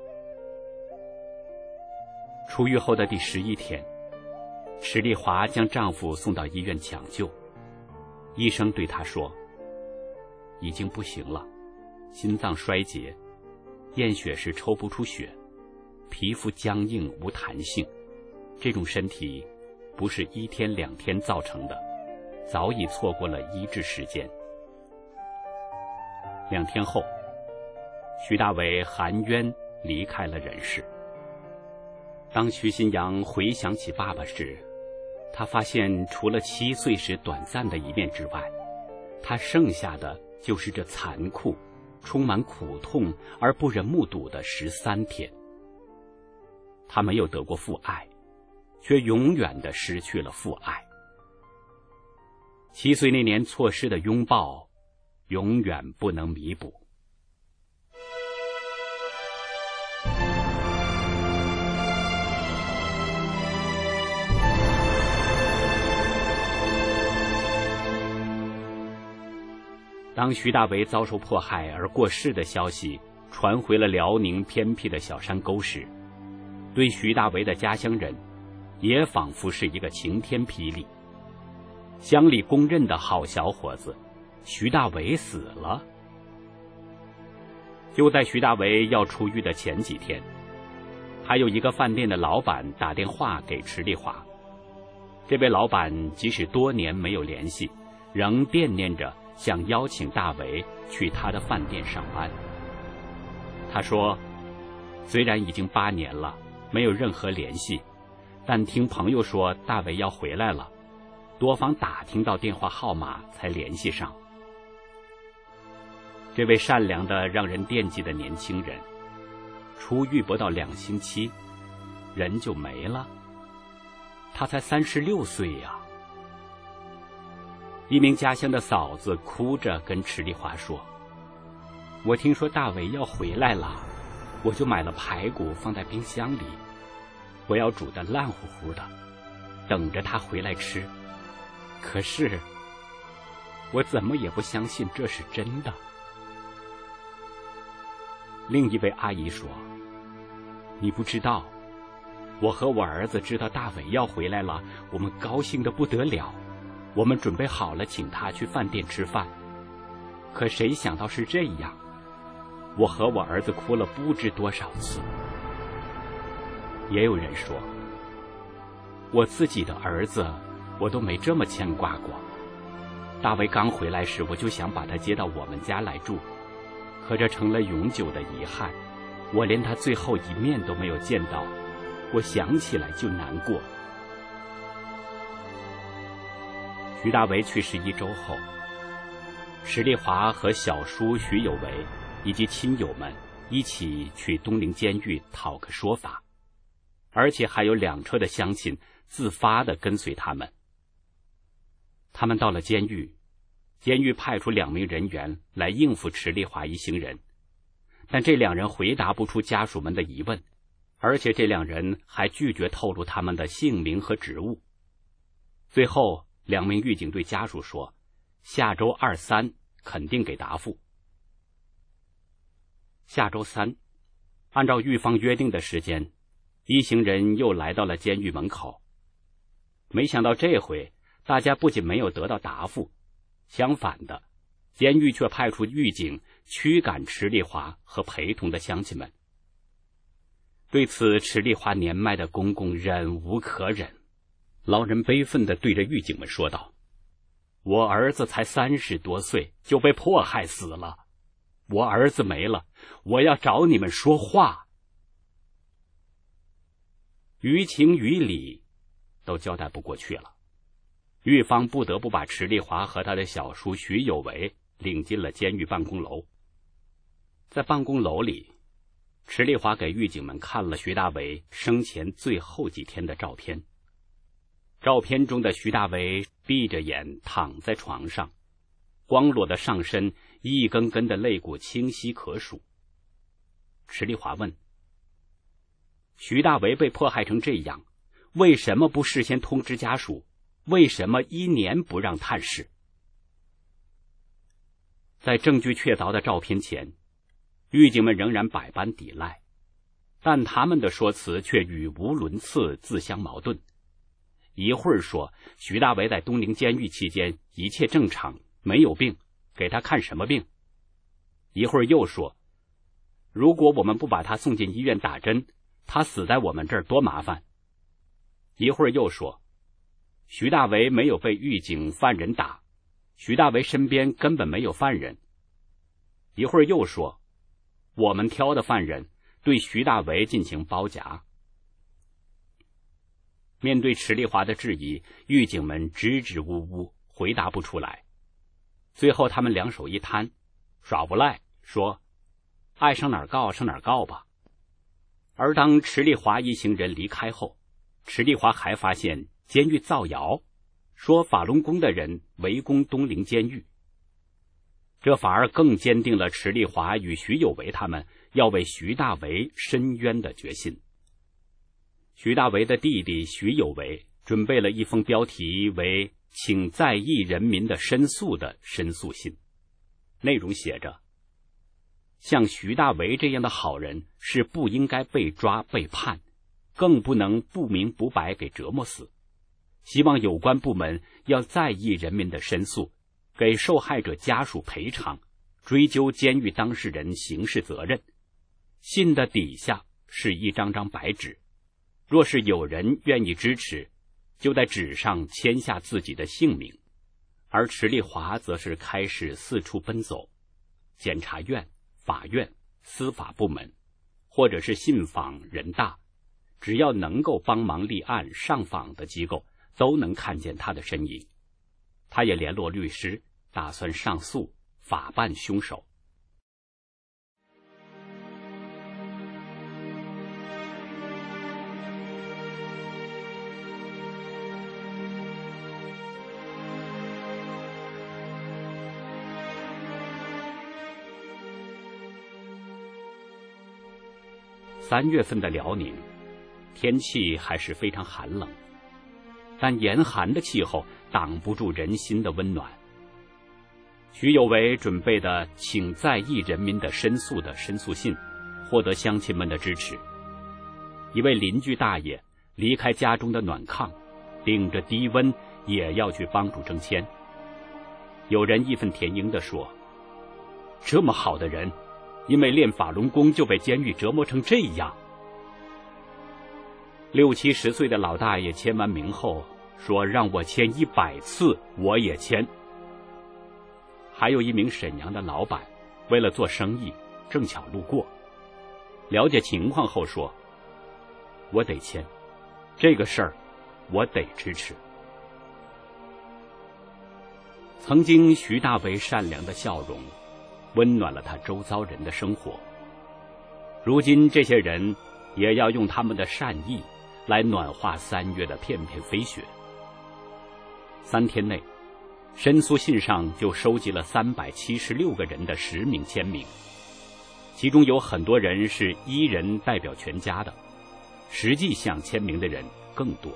出狱后的第11天，池丽华将丈夫送到医院抢救。医生对她说：“已经不行了，心脏衰竭，验血时抽不出血，皮肤僵硬无弹性，这种身体不是1天2天造成的，早已错过了医治时间。”2天后，徐大为含冤离开了人世。当徐新阳回想起爸爸时，他发现除了7岁时短暂的一面之外，他剩下的就是这残酷、充满苦痛而不忍目睹的13天。他没有得过父爱，却永远地失去了父爱。7岁那年错失的拥抱，永远不能弥补。当徐大为遭受迫害而过世的消息传回了辽宁偏僻的小山沟时，对徐大为的家乡人也仿佛是一个晴天霹雳。乡里公认的好小伙子徐大为死了。就在徐大为要出狱的前几天，还有一个饭店的老板打电话给池丽华。这位老板即使多年没有联系，仍惦念着想邀请大为去他的饭店上班。他说，虽然已经8年了，没有任何联系，但听朋友说大为要回来了，多方打听到电话号码才联系上。这位善良的让人惦记的年轻人，出狱不到2星期，人就没了。他才36岁呀。一名家乡的嫂子哭着跟池丽华说：“我听说大为要回来了，我就买了排骨放在冰箱里，我要煮得烂乎乎的，等着他回来吃。可是我怎么也不相信这是真的。”另一位阿姨说：“你不知道，我和我儿子知道大伟要回来了，我们高兴得不得了，我们准备好了请他去饭店吃饭。可谁想到是这样，我和我儿子哭了不知多少次。”也有人说，我自己的儿子我都没这么牵挂过， 大为刚回来时，我就想把他接到我们家来住，可这成了永久的遗憾，我连他最后一面都没有见到，我想起来就难过。徐大为去世1周后，史丽华和小叔徐有为以及亲友们一起去东陵监狱讨个说法，而且还有2车的乡亲自发地跟随他们。他们到了监狱，监狱派出2名人员来应付池丽华一行人，但这2人回答不出家属们的疑问，而且这2人还拒绝透露他们的姓名和职务。最后2名狱警对家属说，下周2、3肯定给答复。下周3，按照狱方约定的时间，一行人又来到了监狱门口。没想到这回大家不仅没有得到答复，相反的，监狱却派出狱警驱赶池丽华和陪同的乡亲们。对此，池丽华年迈的公公忍无可忍，老人悲愤地对着狱警们说道：我儿子才30多岁就被迫害死了，我儿子没了，我要找你们说话。于情于理都交代不过去了，狱方不得不把池丽华和他的小叔徐有为领进了监狱办公楼。在办公楼里，池丽华给狱警们看了徐大为生前最后几天的照片。照片中的徐大为闭着眼躺在床上，光裸的上身，一根根的肋骨清晰可数。池丽华问：徐大为被迫害成这样，为什么不事先通知家属？为什么1年不让探视？在证据确凿的照片前，狱警们仍然百般抵赖，但他们的说辞却语无伦次，自相矛盾。一会儿说徐大为在东陵监狱期间一切正常，没有病，给他看什么病？一会儿又说，如果我们不把他送进医院打针，他死在我们这儿多麻烦。一会儿又说，徐大为没有被狱警犯人打，徐大为身边根本没有犯人。一会儿又说，我们挑的犯人对徐大为进行包夹。面对池丽华的质疑，狱警们支支吾吾，回答不出来。最后他们2手一摊，耍无赖，说爱上哪儿告上哪儿告吧。而当池丽华一行人离开后，池丽华还发现监狱造谣，说法轮功的人围攻东陵监狱。这反而更坚定了池丽华与徐有为他们要为徐大为申冤的决心。徐大为的弟弟徐有为准备了一封标题为“请在役人民的申诉”的申诉信，内容写着：像徐大为这样的好人是不应该被抓被判，更不能不明不白给折磨死。希望有关部门要在意人民的申诉，给受害者家属赔偿，追究监狱当事人刑事责任。信的底下是一张张白纸，若是有人愿意支持，就在纸上签下自己的姓名。而池丽华则是开始四处奔走，检察院、法院、司法部门，或者是信访、人大，只要能够帮忙立案上访的机构，都能看见他的身影。他也联络律师，打算上诉，法办凶手。3月份的辽宁，天气还是非常寒冷，但严寒的气候挡不住人心的温暖。徐有为准备的请在役人民的申诉的申诉信，获得乡亲们的支持。一位邻居大爷离开家中的暖炕，顶着低温也要去帮助征签。有人义愤填膺地说，这么好的人，因为练法轮功就被监狱折磨成这样。60、70岁的老大爷签完名后说，让我签100次我也签。 还有一名沈阳的老板，为了做生意，正巧路过，了解情况后说：“我得签，这个事儿我得支持。”曾经徐大为善良的笑容，温暖了他周遭人的生活。如今这些人也要用他们的善意来暖化3月的片片飞雪。3天内，申诉信上就收集了376个人的实名签名，其中有很多人是1人代表全家的，实际想签名的人更多。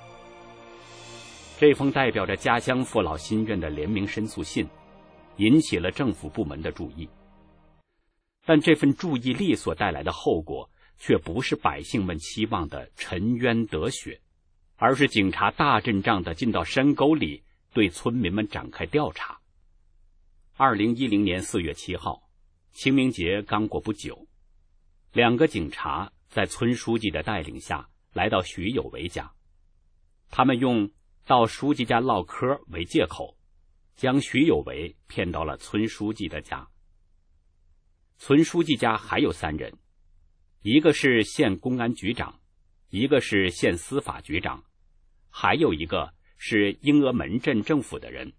这封代表着家乡父老心愿的联名申诉信，引起了政府部门的注意。但这份注意力所带来的后果，却不是百姓们期望的沉冤得雪，而是警察大阵仗地进到山沟里，对村民们展开调查。2010年4月7号，清明节刚过不久，2个警察在村书记的带领下来到徐有为家，他们用到书记家唠嗑为借口，将徐有为骗到了村书记的家。村书记家还有3人，一个是县公安局长，一个是县司法局长，还有一个是英峨门镇政府的人。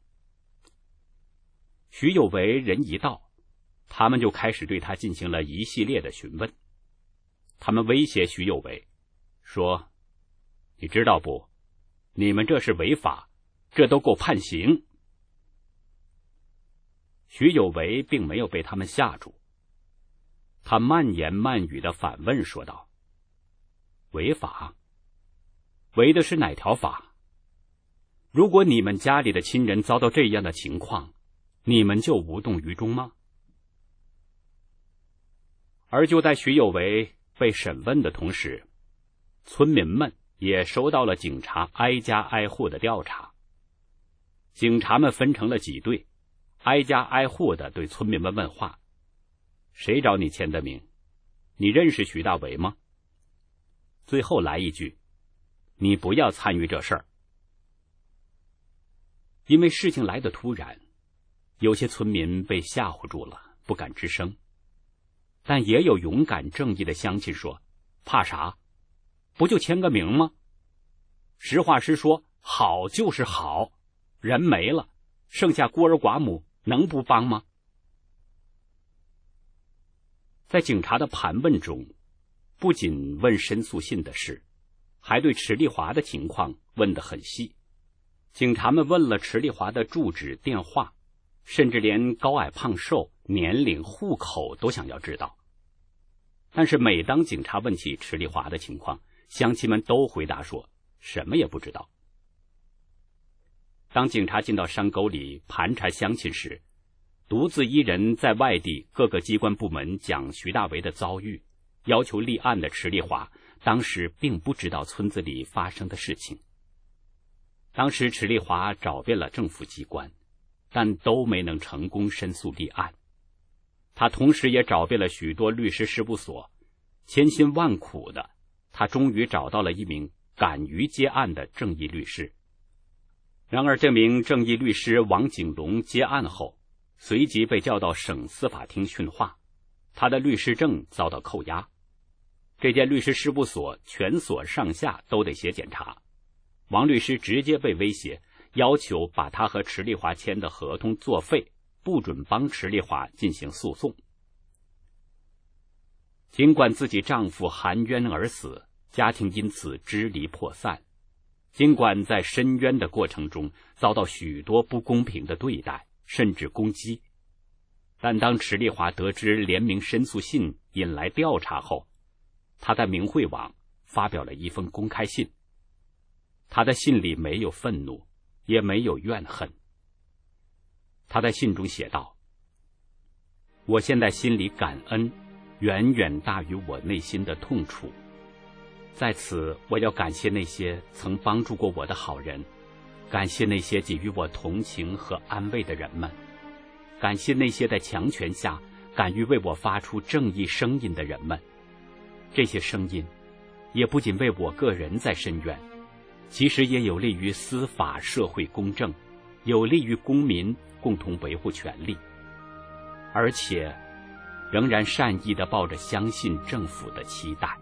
徐有为人一到，他们就开始对他进行了一系列的询问。他们威胁徐有为说：“你知道不？你们这是违法，这都够判刑。”徐有为并没有被他们吓住，他慢言慢语地反问说道：“违法？违的是哪条法？如果你们家里的亲人遭到这样的情况，你们就无动于衷吗？”而就在徐有为被审问的同时，村民们也收到了警察挨家挨户的调查。警察们分成了几队，挨家挨户的对村民们问话：“谁找你签的名？你认识徐大为吗？”最后来一句：“你不要参与这事儿。”因为事情来得突然，有些村民被吓唬住了，不敢吱声。但也有勇敢正义的乡亲说：“怕啥？不就签个名吗？实话实说，好就是好，人没了，剩下孤儿寡母，能不帮吗？”在警察的盘问中，不仅问申诉信的事，还对池丽华的情况问得很细。警察们问了池丽华的住址、电话，甚至连高矮胖瘦、年龄、户口都想要知道。但是每当警察问起池丽华的情况，乡亲们都回答说什么也不知道。当警察进到山沟里盘查乡亲时，独自一人在外地各个机关部门讲徐大为的遭遇，要求立案的池丽华当时并不知道村子里发生的事情。当时池丽华找遍了政府机关，但都没能成功申诉立案。他同时也找遍了许多律师事务所，千辛万苦的，他终于找到了一名敢于接案的正义律师。然而这名正义律师王景龙接案后，随即被调到省司法厅训话，他的律师证遭到扣押。这间律师事务所全所上下都得写检查，王律师直接被威胁，要求把他和池丽华签的合同作废，不准帮池丽华进行诉讼。尽管自己丈夫含冤而死，家庭因此支离破散，尽管在申冤的过程中遭到许多不公平的对待，甚至攻击，但当池丽华得知联名申诉信引来调查后，他在明慧网发表了一封公开信。他的信里没有愤怒，也没有怨恨。他在信中写道：“我现在心里感恩远远大于我内心的痛楚。在此，我要感谢那些曾帮助过我的好人，感谢那些给予我同情和安慰的人们，感谢那些在强权下敢于为我发出正义声音的人们。这些声音也不仅为我个人在申冤，其实也有利于司法社会公正，有利于公民共同维护权利，而且仍然善意地抱着相信政府的期待。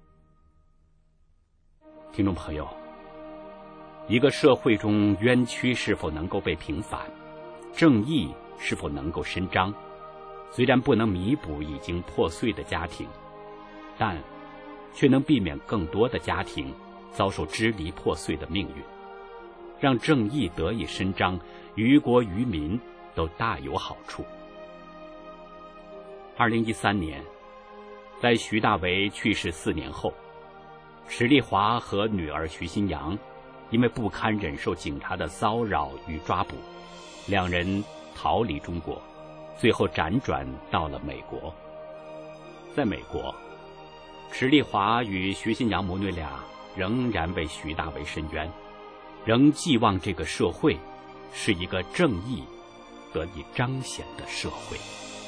听众朋友，一个社会中冤屈是否能够被平反，正义是否能够伸张，虽然不能弥补已经破碎的家庭，但却能避免更多的家庭遭受支离破碎的命运，让正义得以伸张，于国于民都大有好处。2013年，在徐大为去世4年后，史丽华和女儿徐新阳因为不堪忍受警察的骚扰与抓捕，两人逃离中国，最后辗转到了美国。在美国，史丽华与徐新阳母女俩仍然为徐大为申冤，仍寄望这个社会是一个正义得以彰显的社会。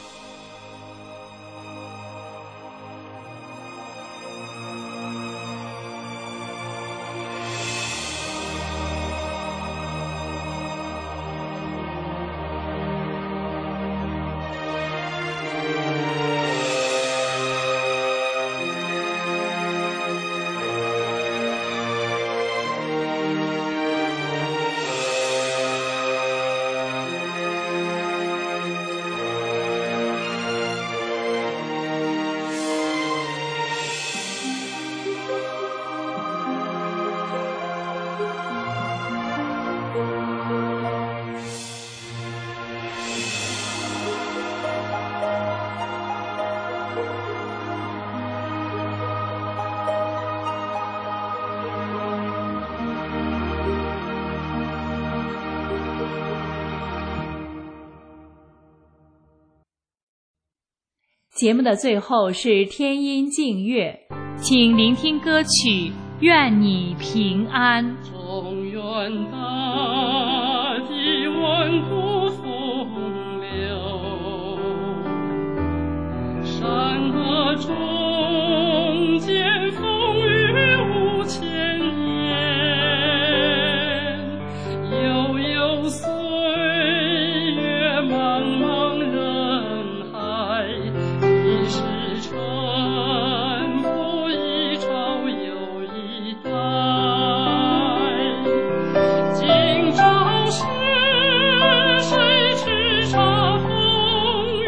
节目的最后是天音静乐，请聆听歌曲《愿你平安》。
中原大地温度风流，山河中间风雨无千年，悠悠岁月茫茫人海，一世沉浮一朝又一代。今朝是谁叱咤风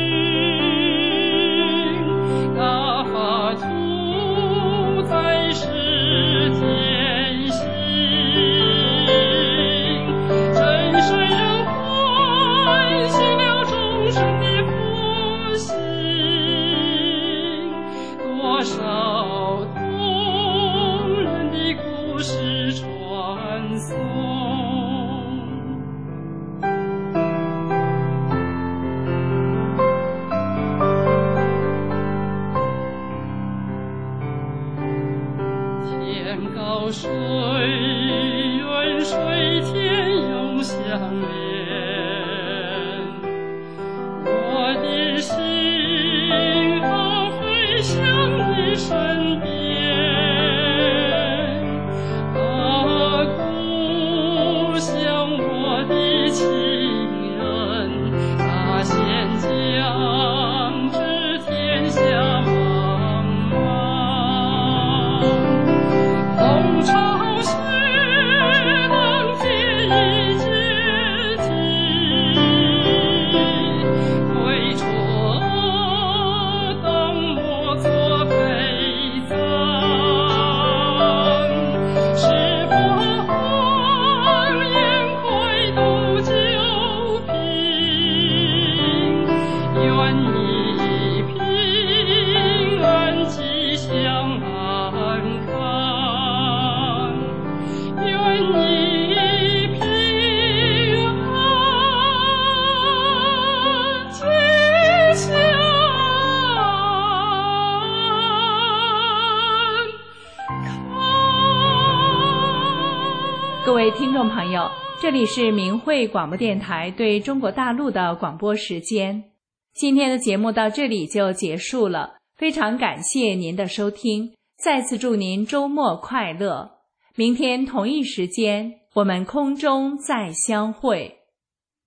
云？大法图在世天行，真神人唤醒了众生的福心，多少动人的故事传颂。天高水远，水天永相连，我的心好飞向你身边。啊，故乡我的亲人，大仙将至天下茫茫，红潮血浪铁已解体，归处当莫作陪葬，是否荒烟归度旧瓶？愿你平安吉祥安康，愿你平安吉祥
各位听众朋友，这里是明慧广播电台对中国大陆的广播时间。今天的节目到这里就结束了，非常感谢您的收听，再次祝您周末快乐。明天同一时间，我们空中再相会。